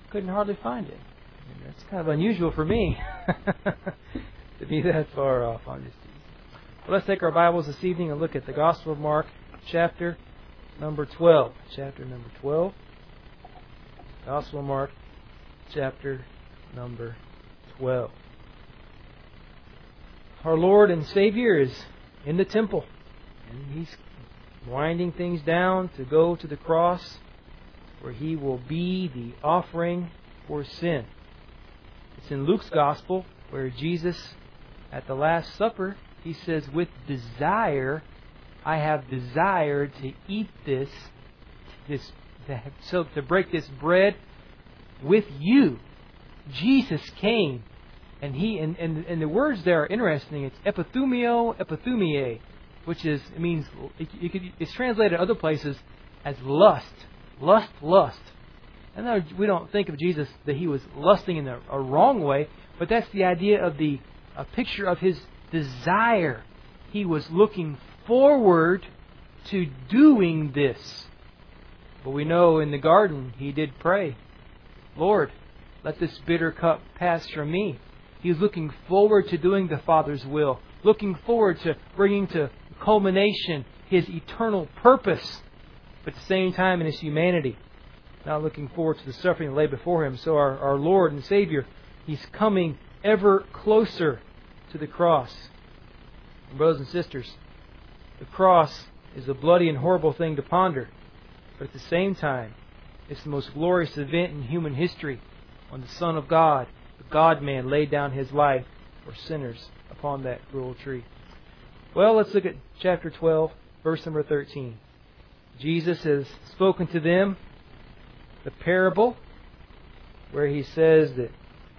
couldn't hardly find it. And that's kind of unusual for me to be that far off on this. Well, let's take our Bibles this evening and look at the Gospel of Mark, chapter number 12. Chapter number 12. Gospel of Mark, chapter number 12. Our Lord and Savior is in the temple, and He's winding things down to go to the cross, where He will be the offering for sin. It's in Luke's Gospel, where Jesus, at the Last Supper, He says, with desire, I have desired to eat to break this bread with you. Jesus came, and the words there are interesting. It's epithumio, epithumie, which it's translated other places as lust. Lust. And we don't think of Jesus that He was lusting in a wrong way, but that's the idea of a picture of His desire. He was looking forward to doing this. But we know in the garden He did pray, Lord, let this bitter cup pass from me. He's looking forward to doing the Father's will, looking forward to bringing to culmination His eternal purpose, but at the same time in His humanity, not looking forward to the suffering that lay before Him. So our Lord and Savior, He's coming ever closer to the cross. And brothers and sisters, the cross is a bloody and horrible thing to ponder, but at the same time, it's the most glorious event in human history when the Son of God, the God-man, laid down His life for sinners upon that cruel tree. Well, let's look at chapter 12, verse number 13. Jesus has spoken to them the parable where He says that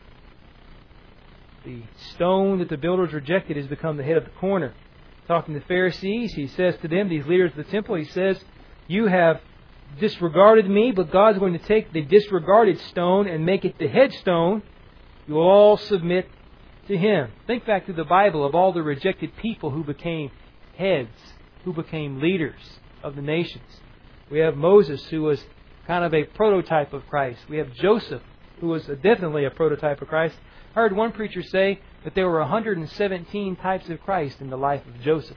the stone that the builders rejected has become the head of the corner. Talking to the Pharisees, He says to them, these leaders of the temple, He says, you have disregarded me, but God's going to take the disregarded stone and make it the headstone. You will all submit to Him. Think back to the Bible of all the rejected people who became heads, who became leaders of the nations. We have Moses, who was kind of a prototype of Christ. We have Joseph, who was definitely a prototype of Christ. I heard one preacher say that there were 117 types of Christ in the life of Joseph.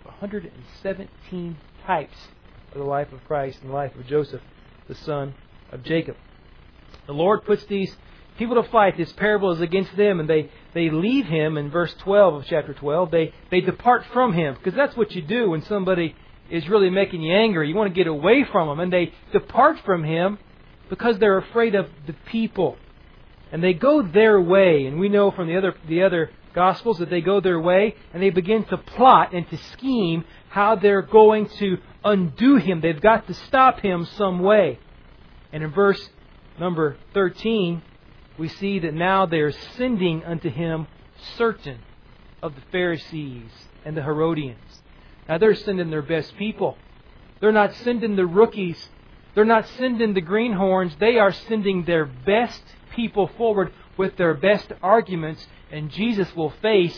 117 types of the life of Christ in the life of Joseph, the son of Jacob. The Lord puts these people to flight. This parable is against them, and they leave Him in verse 12 of chapter 12. They depart from Him, because that's what you do when somebody is really making you angry. You want to get away from them, and they depart from Him because they're afraid of the people. And they go their way, and we know from the other Gospels that they go their way, and they begin to plot and to scheme how they're going to undo Him. They've got to stop Him some way. And in verse number 13, we see that now they're sending unto Him certain of the Pharisees and the Herodians. Now they're sending their best people. They're not sending the rookies. They're not sending the greenhorns. They are sending their best people forward with their best arguments. And Jesus will face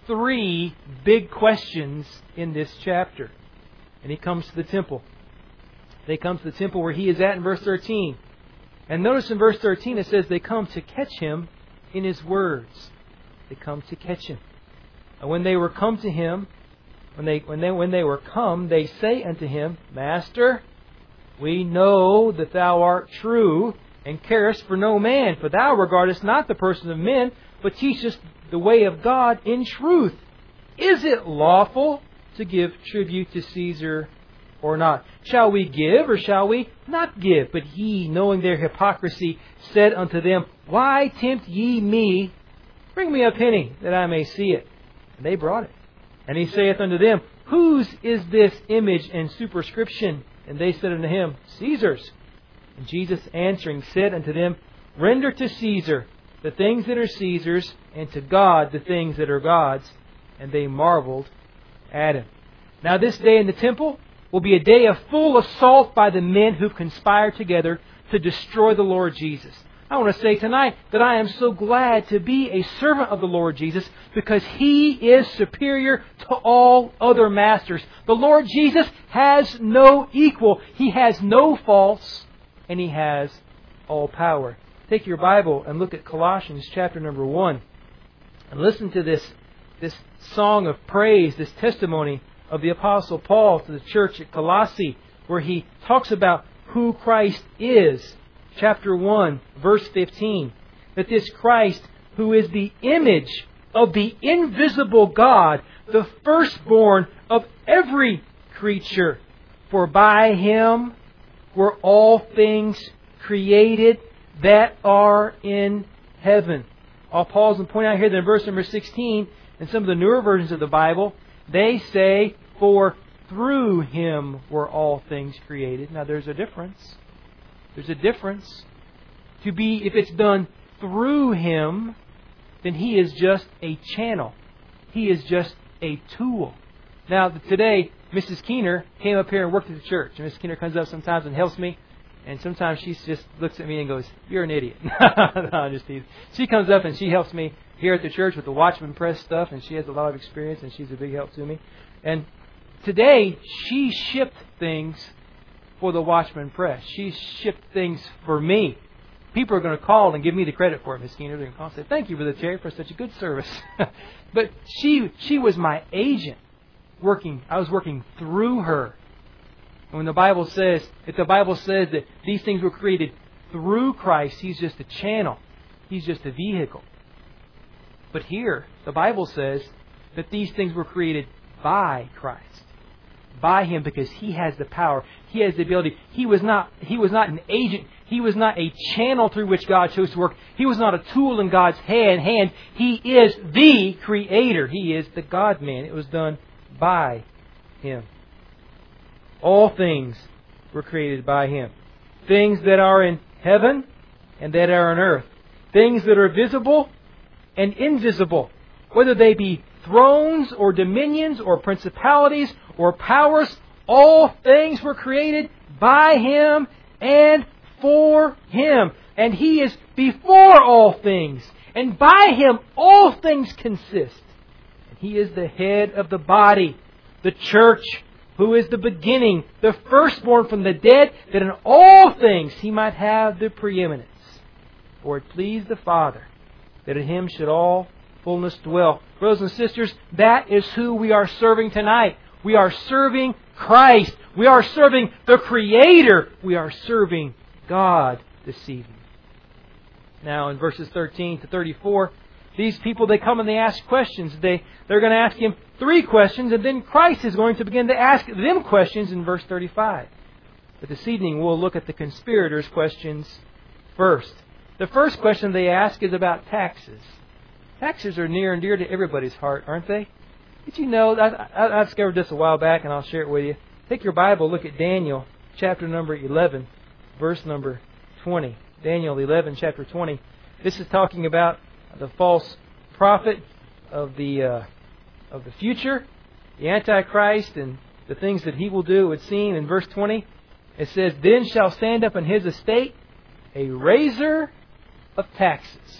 3 big questions in this chapter. And He comes to the temple. They come to the temple where He is at in verse 13. And notice in verse 13 it says they come to catch Him in His words. They come to catch Him. And when they were come to Him, when they were come, they say unto Him, Master, we know that Thou art true, and carest for no man, for Thou regardest not the person of men, but teachest the way of God in truth. Is it lawful to give tribute to Caesar or not? Shall we give or shall we not give? But He, knowing their hypocrisy, said unto them, Why tempt ye me? Bring me a penny, that I may see it. And they brought it. And He saith unto them, Whose is this image and superscription? And they said unto Him, Caesar's. And Jesus answering said unto them, Render to Caesar the things that are Caesar's, and to God the things that are God's. And they marveled at Him. Now this day in the temple will be a day of full assault by the men who conspire together to destroy the Lord Jesus. I want to say tonight that I am so glad to be a servant of the Lord Jesus, because He is superior to all other masters. The Lord Jesus has no equal. He has no faults, and He has all power. take your Bible and look at Colossians chapter number 1 and listen to this song of praise, this testimony of the Apostle Paul to the church at Colossae, where he talks about who Christ is. Chapter 1, verse 15. That this Christ, who is the image of the invisible God, the firstborn of every creature. For by Him were all things created that are in heaven. I'll pause and point out here that in verse number 16, in some of the newer versions of the Bible, they say, for through Him were all things created. Now there's a difference. There's a difference. If it's done through Him, then He is just a channel. He is just a tool. Now today, Mrs. Keener came up here and worked at the church. And Mrs. Keener comes up sometimes and helps me. And sometimes she just looks at me and goes, "You're an idiot." No, I'm just teasing. She comes up and she helps me here at the church with the Watchman Press stuff. And she has a lot of experience and she's a big help to me. And today, she shipped things for the Watchman Press. She shipped things for me. People are going to call and give me the credit for it, Miss Keener. They're going to call and say, "Thank you, Brother Terry, for such a good service." But she was my agent. I was working through her. And when the Bible says that these things were created through Christ, He's just a channel. He's just a vehicle. But here, the Bible says that these things were created by Christ. By Him, because He has the power. He has the ability. He was not an agent. He was not a channel through which God chose to work. He was not a tool in God's hand. He is the Creator. He is the God-man. It was done by Him. All things were created by Him. Things that are in heaven and that are on earth. Things that are visible and invisible. Whether they be thrones or dominions or principalities or powers, all things were created by Him and for Him. And He is before all things. And by Him all things consist. And He is the head of the body, the church, who is the beginning, the firstborn from the dead, that in all things He might have the preeminence. For it pleased the Father that in Him should all fullness dwell. Brothers and sisters, that is who we are serving tonight. We are serving Christ. We are serving the Creator. We are serving God this evening. Now in verses 13 to 34, these people, they come and they ask questions. They're going to ask Him 3 questions, and then Christ is going to begin to ask them questions in verse 35. But this evening we'll look at the conspirators' questions first. The first question they ask is about taxes. Taxes are near and dear to everybody's heart, aren't they? Did you know, I discovered this a while back, and I'll share it with you. Take your Bible, look at Daniel, chapter number 11, verse number 20. Daniel 11, chapter 20. This is talking about the false prophet of the future, the Antichrist, and the things that he will do. It's seen in verse 20. It says, "Then shall stand up in his estate a raiser of taxes."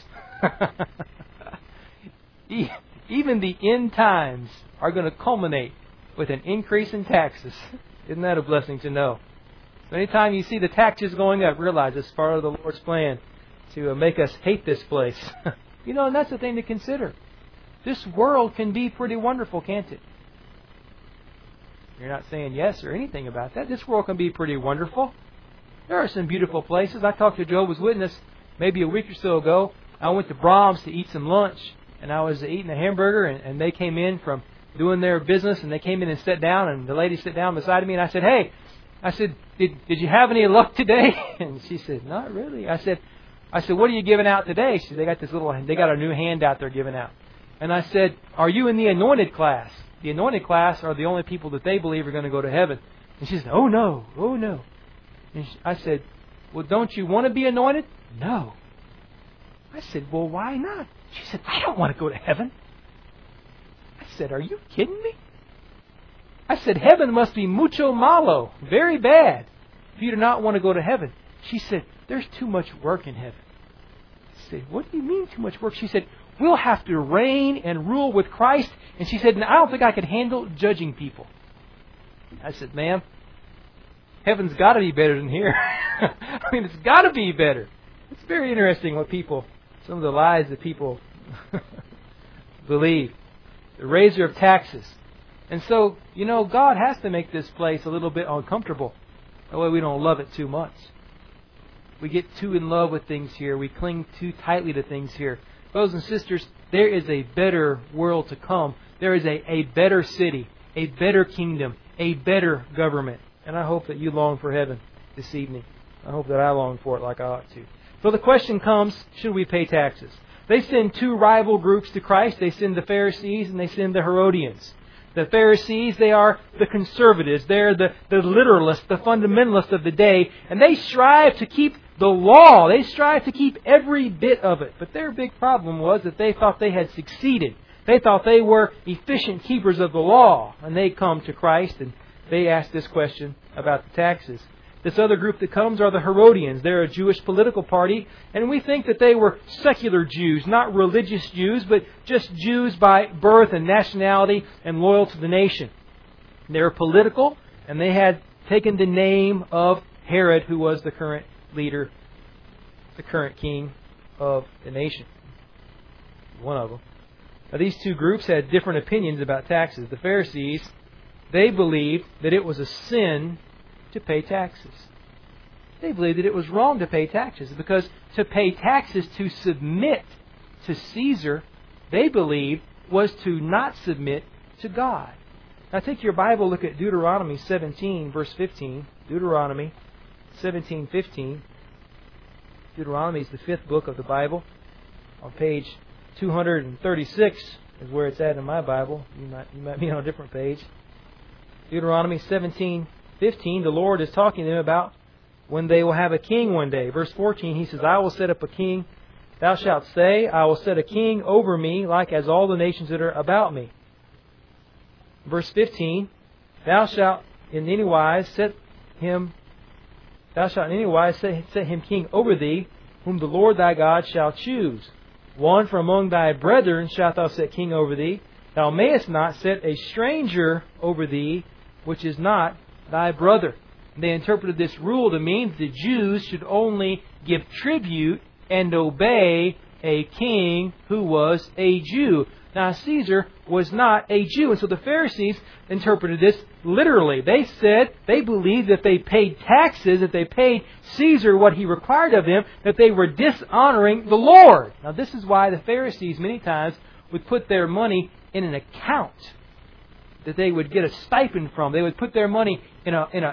Even the end times are going to culminate with an increase in taxes. Isn't that a blessing to know? So anytime you see the taxes going up, realize it's part of the Lord's plan to make us hate this place. And that's the thing to consider. This world can be pretty wonderful, can't it? You're not saying yes or anything about that. This world can be pretty wonderful. There are some beautiful places. I talked to Jehovah's Witness maybe a week or so ago. I went to Brahms to eat some lunch, and I was eating a hamburger, and they came in from doing their business, and they came in and sat down, and the lady sat down beside me, and I said, "Hey," I said, did you have any luck today?" And she said, "Not really." I said, "What are you giving out today?" She said, they got a new handout they're giving out. And I said, "Are you in the anointed class?" The anointed class are the only people that they believe are going to go to heaven. And she said, "Oh no. And I said, "Well, don't you want to be anointed?" "No." I said, "Well, why not?" She said, "I don't want to go to heaven." I said, "Are you kidding me?" I said, "Heaven must be mucho malo, very bad, for you to not want to go to heaven." She said, "There's too much work in heaven." I said, "What do you mean too much work?" She said, "We'll have to reign and rule with Christ." And she said, "I don't think I could handle judging people." I said, "Ma'am, heaven's got to be better than here." I mean, it's got to be better. It's very interesting some of the lies that people believe. The raiser of taxes. And so, God has to make this place a little bit uncomfortable. That way we don't love it too much. We get too in love with things here. We cling too tightly to things here. Brothers and sisters, there is a better world to come. There is a better city, a better kingdom, a better government. And I hope that you long for heaven this evening. I hope that I long for it like I ought to. So the question comes, should we pay taxes? They send two rival groups to Christ. They send the Pharisees and they send the Herodians. The Pharisees, they are the conservatives. They're the literalists, the fundamentalists of the day. And they strive to keep the law. They strive to keep every bit of it. But their big problem was that they thought they had succeeded. They thought they were efficient keepers of the law. And they come to Christ and they ask this question about the taxes. This other group that comes are the Herodians. They're a Jewish political party, and we think that they were secular Jews, not religious Jews, but just Jews by birth and nationality and loyal to the nation. They were political, and they had taken the name of Herod, who was the current leader, the current king of the nation. One of them. Now, these two groups had different opinions about taxes. The Pharisees, they believed that it was a sin to pay taxes. They believed that it was wrong to pay taxes because to pay taxes, to submit to Caesar, they believed was to not submit to God. Now take your Bible, look at Deuteronomy 17, verse 15. Deuteronomy 17:15. Deuteronomy is the fifth book of the Bible. On page 236 is where it's at in my Bible. You might be on a different page. Deuteronomy 17:15, the Lord is talking to them about when they will have a king one day. Verse 14, He says, I will set up a king. Thou shalt say, I will set a king over me, like as all the nations that are about me. Verse 15, Thou shalt in any wise set him king over thee, whom the Lord thy God shall choose. One from among thy brethren shalt thou set king over thee. Thou mayest not set a stranger over thee, which is not thy brother. They interpreted this rule to mean the Jews should only give tribute and obey a king who was a Jew. Now Caesar was not a Jew, and so the Pharisees interpreted this literally. They said they believed that they paid taxes, that they paid Caesar what he required of them, that they were dishonoring the Lord. Now this is why the Pharisees many times would put their money in an account that they would get a stipend from. They would put their money in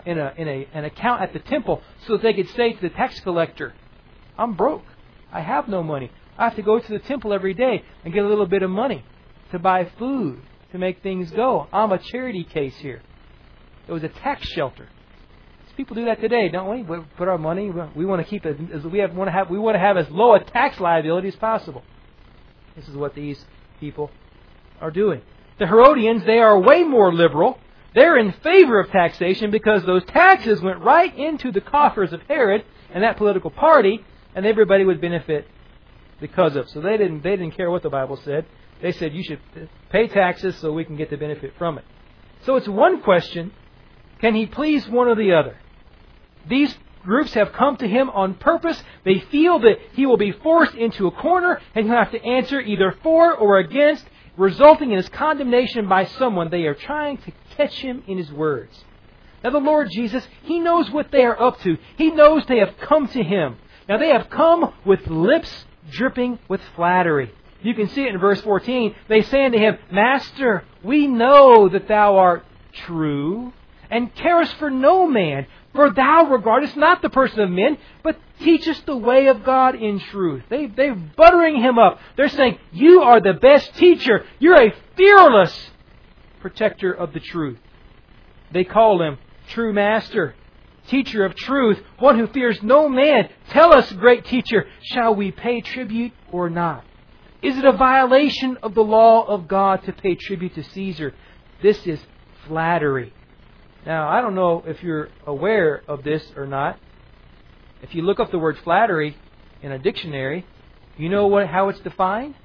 an account at the temple so that they could say to the tax collector, I'm broke. I have no money. I have to go to the temple every day and get a little bit of money to buy food, to make things go. I'm a charity case here. It was a tax shelter. People do that today, don't we? We put our money. We want to keep it as we want to have as low a tax liability as possible. This is what these people are doing. The Herodians, they are way more liberal. They're in favor of taxation because those taxes went right into the coffers of Herod and that political party, and everybody would benefit because of it. So they didn't care what the Bible said. They said you should pay taxes so we can get the benefit from it. So it's one question, can he please one or the other? These groups have come to him on purpose. They feel that he will be forced into a corner and he'll have to answer either for or against, resulting in his condemnation by someone. They are trying to catch him in his words. Now the Lord Jesus, He knows what they are up to. He knows they have come to Him. Now they have come with lips dripping with flattery. You can see it in verse 14. They say unto Him, Master, we know that Thou art true, and carest for no man, for Thou regardest not the person of men, but teachest the way of God in truth. They're buttering Him up. They're saying, you are the best teacher. You're a fearless protector of the truth. They call Him true Master, teacher of truth, one who fears no man. Tell us, great teacher, shall we pay tribute or not? Is it a violation of the law of God to pay tribute to Caesar? This is flattery. Now, I don't know if you're aware of this or not. If you look up the word flattery in a dictionary, you know how it's defined?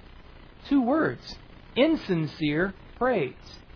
2 words. Insincere praise.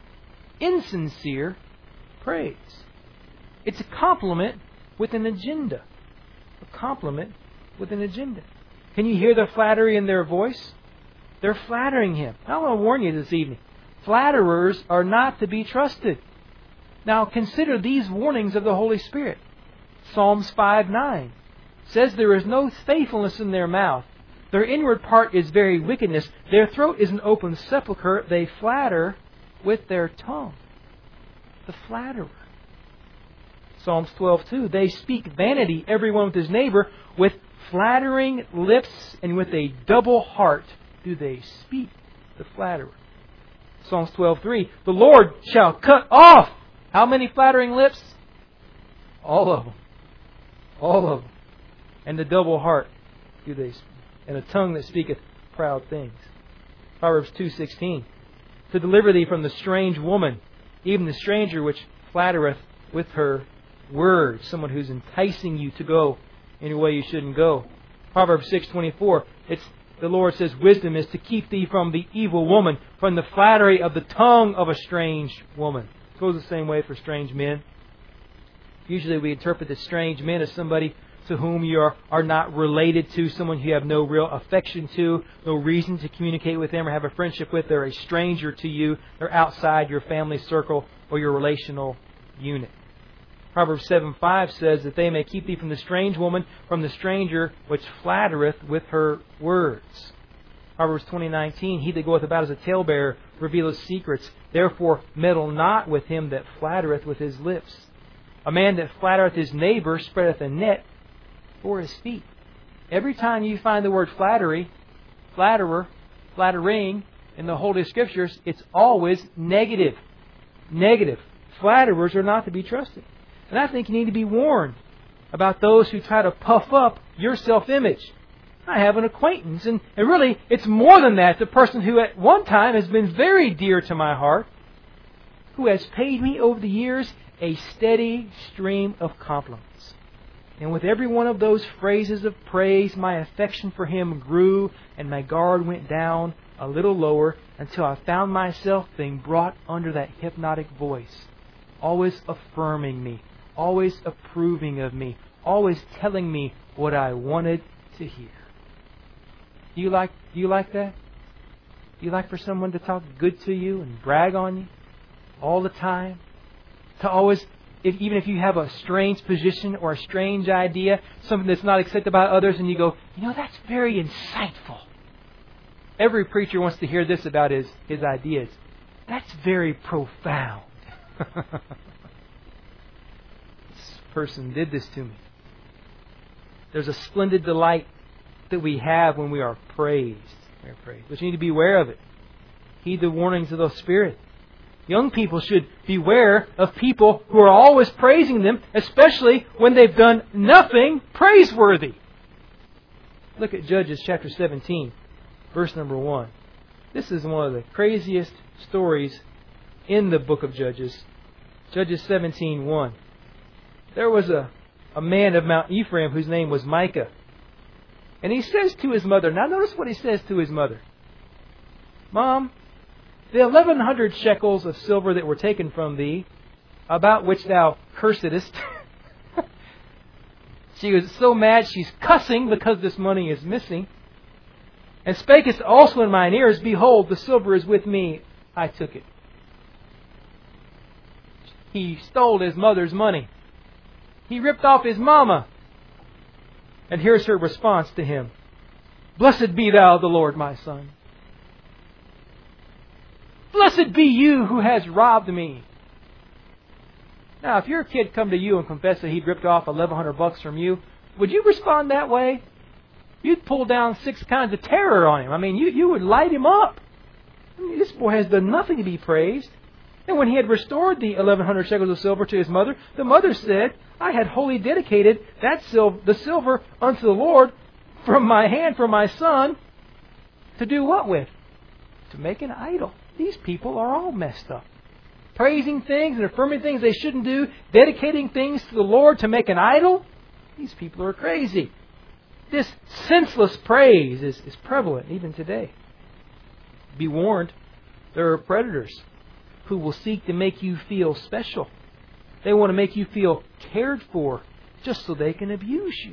Insincere praise. It's a compliment with an agenda. A compliment with an agenda. Can you hear the flattery in their voice? They're flattering Him. I want to warn you this evening. Flatterers are not to be trusted. Now consider these warnings of the Holy Spirit. Psalms 5:9 says there is no faithfulness in their mouth. Their inward part is very wickedness. Their throat is an open sepulchre. They flatter with their tongue. The flatterer. Psalms 12:2. They speak vanity, everyone with his neighbor, with flattering lips and with a double heart do they speak. The flatterer. Psalms 12:3. The Lord shall cut off how many flattering lips? All of them. All of them. And the double heart do they speak. And a tongue that speaketh proud things. Proverbs 2:16. To deliver thee from the strange woman, even the stranger which flattereth with her words. Someone who's enticing you to go in a way you shouldn't go. Proverbs 6:24. The Lord says wisdom is to keep thee from the evil woman, from the flattery of the tongue of a strange woman. It goes the same way for strange men. Usually we interpret the strange men as somebody to whom you are not related to, someone you have no real affection to, no reason to communicate with them or have a friendship with. They're a stranger to you. They're outside your family circle or your relational unit. Proverbs 7:5 says that they may keep thee from the strange woman, from the stranger which flattereth with her words. Proverbs 20:19, he that goeth about as a talebearer revealeth secrets. Therefore meddle not with him that flattereth with his lips. A man that flattereth his neighbor spreadeth a net for his feet. Every time you find the word flattery, flatterer, flattering in the Holy Scriptures, it's always negative. Negative. Flatterers are not to be trusted. And I think you need to be warned about those who try to puff up your self-image. I have an acquaintance, and really it's more than that. The person who at one time has been very dear to my heart, who has paid me over the years a steady stream of compliments. And with every one of those phrases of praise, my affection for him grew and my guard went down a little lower until I found myself being brought under that hypnotic voice, always affirming me, always approving of me, always telling me what I wanted to hear. Do you like that? Do you like for someone to talk good to you and brag on you all the time? To always, even if you have a strange position or a strange idea, something that's not accepted by others, and you go, that's very insightful. Every preacher wants to hear this about his ideas. That's very profound. This person did this to me. There's a splendid delight that we have when we are praised. But you need to be aware of it. Heed the warnings of the Spirit. Young people should beware of people who are always praising them, especially when they've done nothing praiseworthy. Look at Judges chapter 17, verse number 1. This is one of the craziest stories in the book of Judges. Judges 17:1. There was a man of Mount Ephraim whose name was Micah. And he says to his mother, now notice what he says to his mother. Mom, the 1,100 shekels of silver that were taken from thee, about which thou cursedest. She was so mad she's cussing because this money is missing. And spakest also in mine ears, behold, the silver is with me, I took it. He stole his mother's money. He ripped off his mama. And here's her response to him. Blessed be thou the Lord, my son. Blessed be you who has robbed me. Now, if your kid come to you and confess that he'd ripped off $1,100 from you, would you respond that way? You'd pull down 6 kinds of terror on him. I mean, you would light him up. I mean, this boy has done nothing to be praised. And when he had restored the 1,100 shekels of silver to his mother, the mother said, I had wholly dedicated the silver unto the Lord from my hand for my son to do what with? To make an idol. These people are all messed up. Praising things and affirming things they shouldn't do, dedicating things to the Lord to make an idol. These people are crazy. This senseless praise is prevalent even today. Be warned, there are predators who will seek to make you feel special. They want to make you feel cared for just so they can abuse you.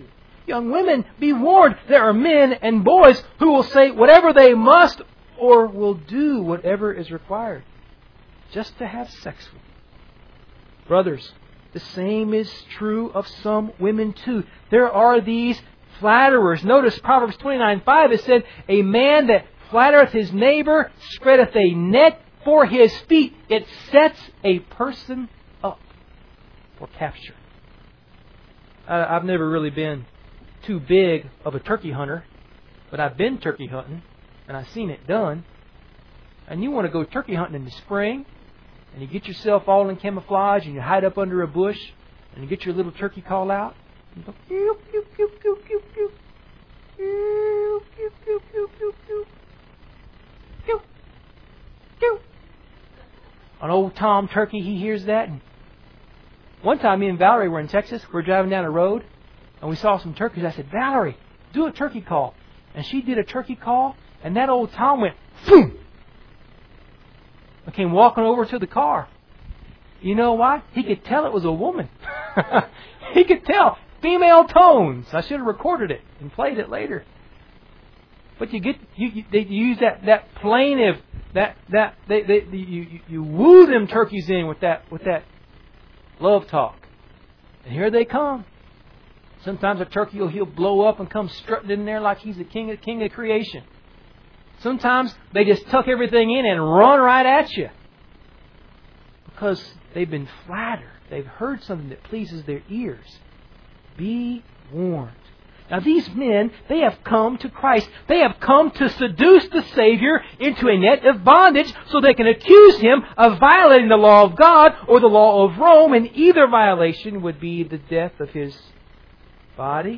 Young women, be warned. There are men and boys who will say whatever they must or will do whatever is required just to have sex with you. Brothers, the same is true of some women too. There are these flatterers. Notice Proverbs 29:5. It said, a man that flattereth his neighbor spreadeth a net for his feet. It sets a person up for capture. I've never really been too big of a turkey hunter, but I've been turkey hunting and I've seen it done. And you want to go turkey hunting in the spring, and you get yourself all in camouflage and you hide up under a bush and you get your little turkey call out. And you go, pew, pew, pew, pew, pew, pew. Pew, pew, pew, pew, pew, pew. Pew, pew. An old Tom turkey, he hears that. And one time me and Valerie were in Texas. We were driving down a road and we saw some turkeys. I said, Valerie, do a turkey call. And she did a turkey call, and that old Tom went, boom! I came walking over to the car. You know why? He could tell it was a woman. He could tell. Female tones. I should have recorded it and played it later. But they use that plaintive, you woo them turkeys in with that love talk. And here they come. Sometimes a turkey he'll blow up and come strutting in there like he's the king of creation. Sometimes they just tuck everything in and run right at you. Because they've been flattered. They've heard something that pleases their ears. Be warned. Now these men, they have come to Christ. They have come to seduce the Savior into a net of bondage so they can accuse Him of violating the law of God or the law of Rome. And either violation would be the death of His body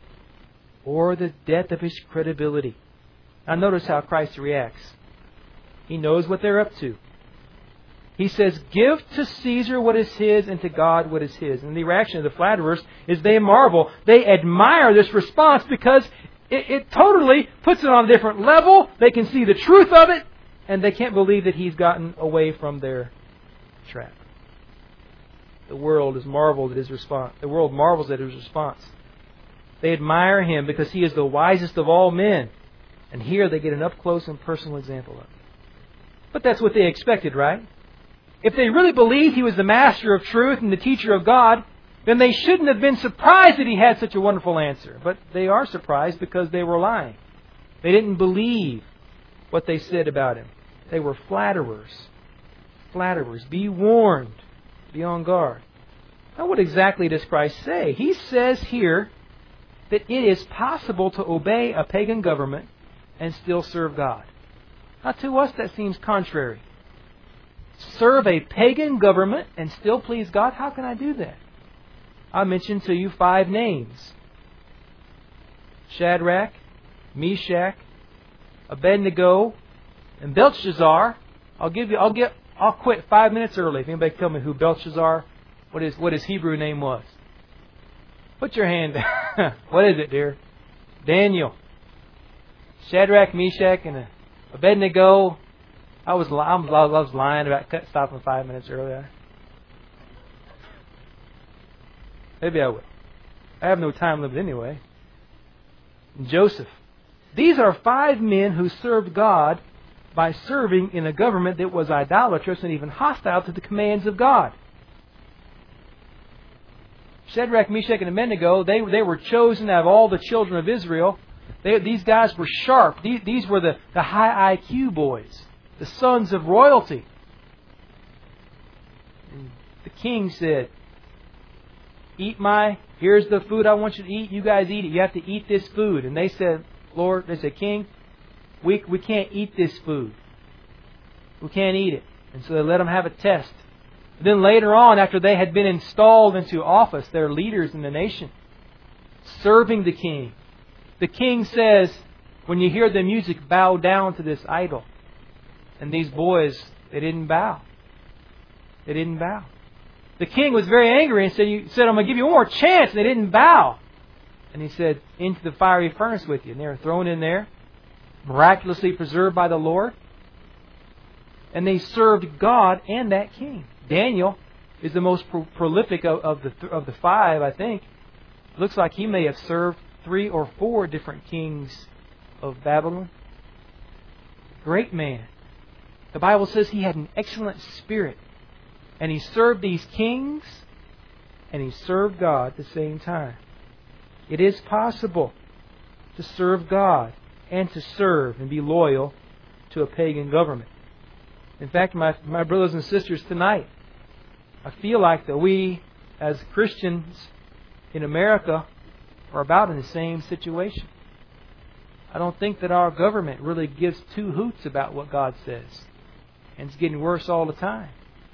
or the death of His credibility. Now notice how Christ reacts. He knows what they're up to. He says, give to Caesar what is his and to God what is his. And the reaction of the flatterers is they marvel. They admire this response because it totally puts it on a different level. They can see the truth of it, and they can't believe that he's gotten away from their trap. The world is marveled at his response. The world marvels at his response. They admire him because he is the wisest of all men. And here they get an up-close and personal example of it. But that's what they expected, right? If they really believed he was the master of truth and the teacher of God, then they shouldn't have been surprised that he had such a wonderful answer. But they are surprised because they were lying. They didn't believe what they said about him. They were flatterers. Flatterers. Be warned. Be on guard. Now what exactly does Christ say? He says here that it is possible to obey a pagan government and still serve God. Now to us that seems contrary. Serve a pagan government and still please God? How can I do that? I mentioned to you 5 names. Shadrach, Meshach, Abednego, and Belshazzar. I'll quit 5 minutes early if anybody can tell me who Belshazzar, what his Hebrew name was. Put your hand down. What is it, dear? Daniel. Shadrach, Meshach, and Abednego. I was lying about stopping 5 minutes earlier. Maybe I will. I have no time limit anyway. Joseph. These are 5 men who served God by serving in a government that was idolatrous and even hostile to the commands of God. Shadrach, Meshach, and Abednego, they were chosen out of all the children of Israel. These guys were sharp. These were the high IQ boys, the sons of royalty. And the king said, here's the food I want you to eat. You guys eat it. You have to eat this food. And they said, King, we can't eat this food. We can't eat it. And so they let them have a test. And then later on, after they had been installed into office, they're leaders in the nation, serving the king. The king says, when you hear the music, bow down to this idol. And these boys, they didn't bow. They didn't bow. The king was very angry and said, I'm going to give you one more chance. And they didn't bow. And he said, into the fiery furnace with you. And they were thrown in there, miraculously preserved by the Lord. And they served God and that king. Daniel is the most prolific of the 5, I think. Looks like he may have served 3 or 4 different kings of Babylon. Great man. The Bible says he had an excellent spirit. And he served these kings and he served God at the same time. It is possible to serve God and to serve and be loyal to a pagan government. In fact, my brothers and sisters, tonight, I feel like that we, as Christians in America, are about in the same situation. I don't think that our government really gives two hoots about what God says. And it's getting worse all the time.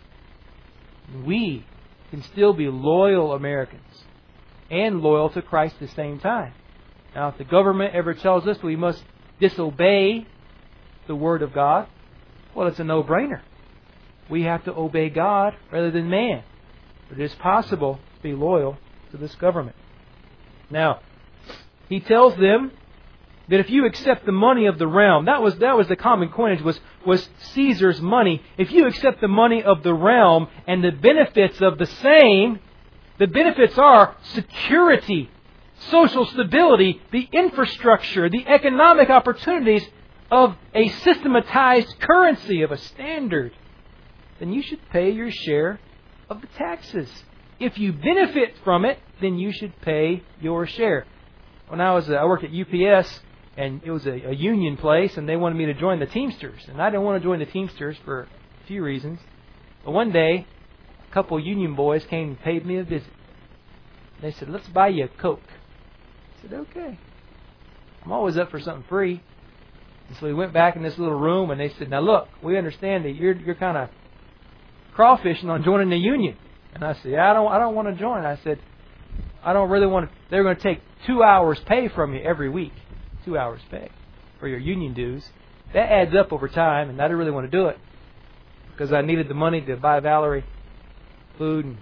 We can still be loyal Americans and loyal to Christ at the same time. Now, if the government ever tells us we must disobey the Word of God, well, it's a no-brainer. We have to obey God rather than man. But it is possible to be loyal to this government. Now, he tells them that if you accept the money of the realm, that was the common coinage, was Caesar's money. If you accept the money of the realm and the benefits of the same, the benefits are security, social stability, the infrastructure, the economic opportunities of a systematized currency, of a standard, then you should pay your share of the taxes. If you benefit from it, then you should pay your share. When I worked at UPS, and it was a union place, and they wanted me to join the Teamsters. And I didn't want to join the Teamsters for a few reasons. But one day, a couple of union boys came and paid me a visit. They said, "Let's buy you a Coke." I said, "Okay." I'm always up for something free. And so we went back in this little room, and they said, "Now look, we understand that you're kind of crawfishing on joining the union." And I said, "Yeah, I don't want to join." I said, "I don't really want to." They're going to take 2 hours pay from you every week. 2 hours pay for your union dues. That adds up over time, and I didn't really want to do it because I needed the money to buy Valerie food and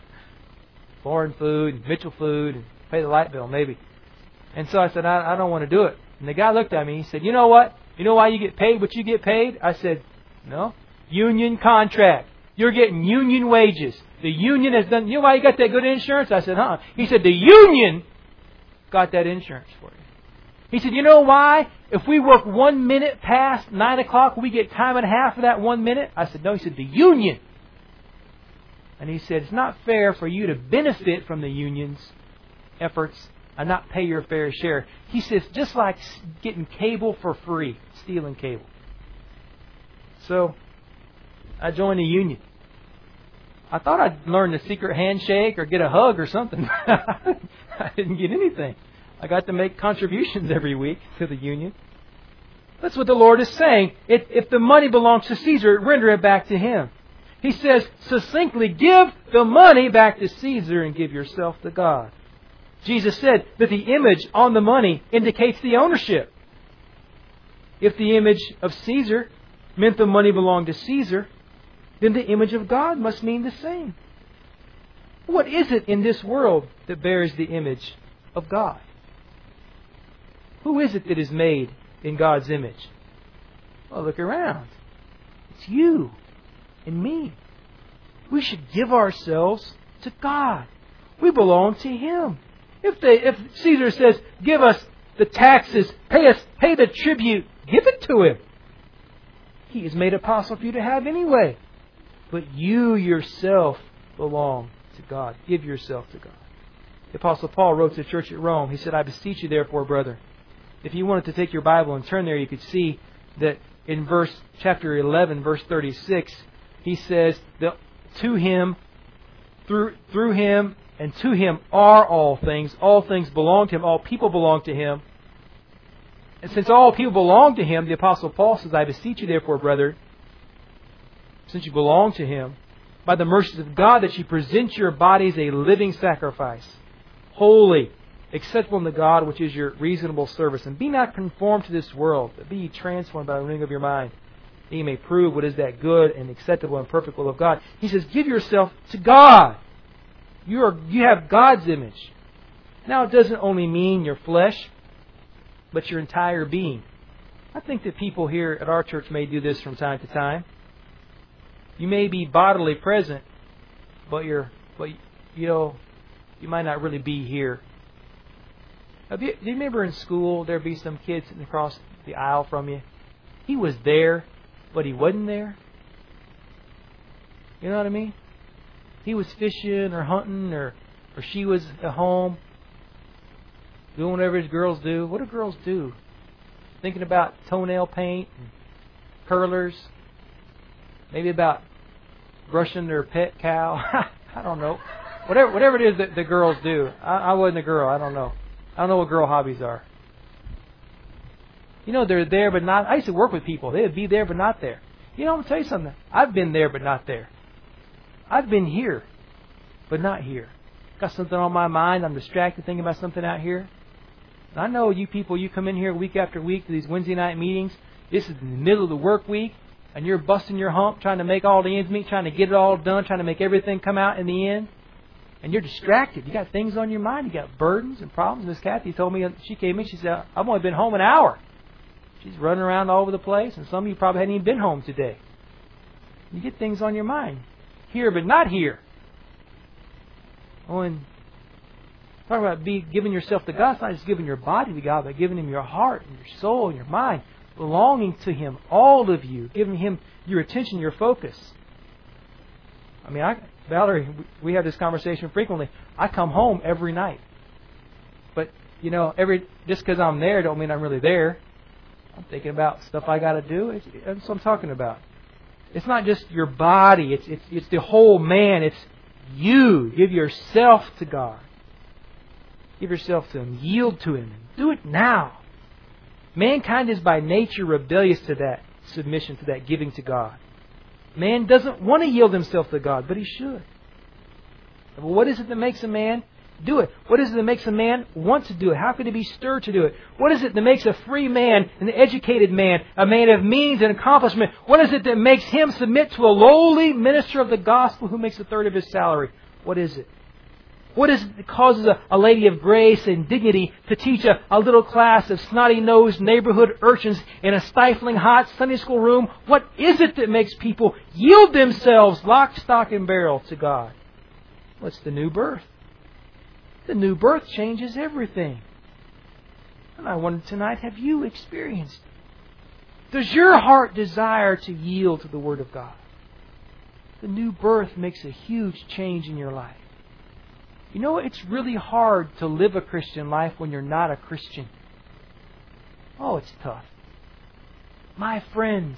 foreign food and Mitchell food and pay the light bill maybe. And so I said, I don't want to do it. And the guy looked at me. He said, "You know what? You know why you get paid what you get paid?" I said, "No. Union contract. You're getting union wages. The union has done." "You know why you got that good insurance?" I said, "Huh." He said, "The union got that insurance for you." He said, "You know why? If we work 1 minute past 9 o'clock, we get time and a half for that 1 minute." I said, "No." He said, "The union." And he said, "It's not fair for you to benefit from the union's efforts and not pay your fair share." He says, just like getting cable for free, stealing cable. So I joined the union. I thought I'd learn the secret handshake or get a hug or something. I didn't get anything. I got to make contributions every week to the union. That's what the Lord is saying. If the money belongs to Caesar, render it back to him. He says succinctly, give the money back to Caesar and give yourself to God. Jesus said that the image on the money indicates the ownership. If the image of Caesar meant the money belonged to Caesar, then the image of God must mean the same. What is it in this world that bears the image of God? Who is it that is made in God's image? Well, look around. It's you and me. We should give ourselves to God. We belong to Him. If Caesar says, "Give us the taxes, pay the tribute," give it to him. He has made it possible for you to have anyway. But you yourself belong to God. Give yourself to God. The Apostle Paul wrote to the church at Rome. He said, "I beseech you therefore, brother." If you wanted to take your Bible and turn there, you could see that in chapter 11, verse 36, he says that to Him, through Him, and to Him are all things. All things belong to Him. All people belong to Him. And since all people belong to Him, the Apostle Paul says, "I beseech you therefore, brother, since you belong to Him, by the mercies of God, that you present your bodies a living sacrifice, holy, acceptable unto God, which is your reasonable service. And be not conformed to this world, but be ye transformed by the renewing of your mind, that ye may prove what is that good and acceptable and perfect will of God." He says, give yourself to God. You have God's image. Now, it doesn't only mean your flesh, but your entire being. I think that people here at our church may do this from time to time. You may be bodily present, but you might not really be here. Do you remember in school there'd be some kid sitting across the aisle from you? He was there, but he wasn't there. You know what I mean? He was fishing or hunting, or she was at home doing whatever his girls do. What do girls do? Thinking about toenail paint and curlers. Maybe about brushing their pet cow. I don't know. Whatever it is that the girls do. I wasn't a girl. I don't know. I don't know what girl hobbies are. You know, they're there but not. I used to work with people. They'd be there but not there. You know, I'm going to tell you something. I've been there but not there. I've been here but not here. Got something on my mind. I'm distracted thinking about something out here. And I know you people, you come in here week after week to these Wednesday night meetings. This is in the middle of the work week. And you're busting your hump, trying to make all the ends meet, trying to get it all done, trying to make everything come out in the end. And you're distracted. You got things on your mind. You got burdens and problems. Miss Kathy told me, she came in, she said, I've only been home an hour. She's running around all over the place, and some of you probably hadn't even been home today. You get things on your mind. Here, but not here. Oh, and talk about giving yourself to God. It's not just giving your body to God, but giving Him your heart and your soul and your mind. Belonging to Him, all of you. Giving Him your attention, your focus. I mean, Valerie, we have this conversation frequently. I come home every night. But, you know, just because I'm there don't mean I'm really there. I'm thinking about stuff I got to do. That's what I'm talking about. It's not just your body. It's the whole man. It's you. Give yourself to God. Give yourself to Him. Yield to Him. Do it now. Mankind is by nature rebellious to that submission, to that giving to God. Man doesn't want to yield himself to God, but he should. Well, what is it that makes a man do it? What is it that makes a man want to do it? How can he be stirred to do it? What is it that makes a free man, an educated man, a man of means and accomplishment? What is it that makes him submit to a lowly minister of the gospel who makes a third of his salary? What is it? What is it that causes a lady of grace and dignity to teach a little class of snotty-nosed neighborhood urchins in a stifling hot Sunday school room? What is it that makes people yield themselves lock, stock, and barrel to God? Well, it's the new birth. The new birth changes everything. And I wonder tonight, have you experienced it? Does your heart desire to yield to the Word of God? The new birth makes a huge change in your life. You know, it's really hard to live a Christian life when you're not a Christian. Oh, it's tough. My friends,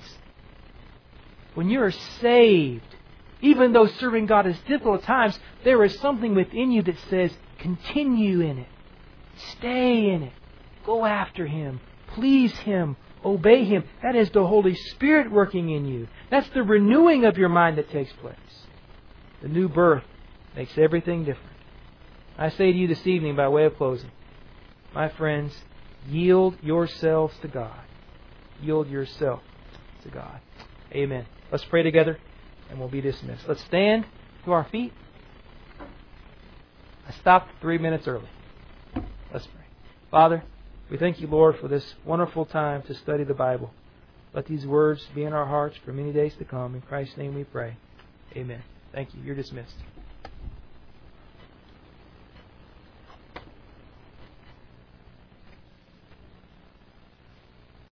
when you're saved, even though serving God is difficult at times, there is something within you that says, continue in it. Stay in it. Go after Him. Please Him. Obey Him. That is the Holy Spirit working in you. That's the renewing of your mind that takes place. The new birth makes everything different. I say to you this evening by way of closing, my friends, yield yourselves to God. Yield yourself to God. Amen. Let's pray together and we'll be dismissed. Let's stand to our feet. I stopped 3 minutes early. Let's pray. Father, we thank You, Lord, for this wonderful time to study the Bible. Let these words be in our hearts for many days to come. In Christ's name we pray. Amen. Thank you. You're dismissed.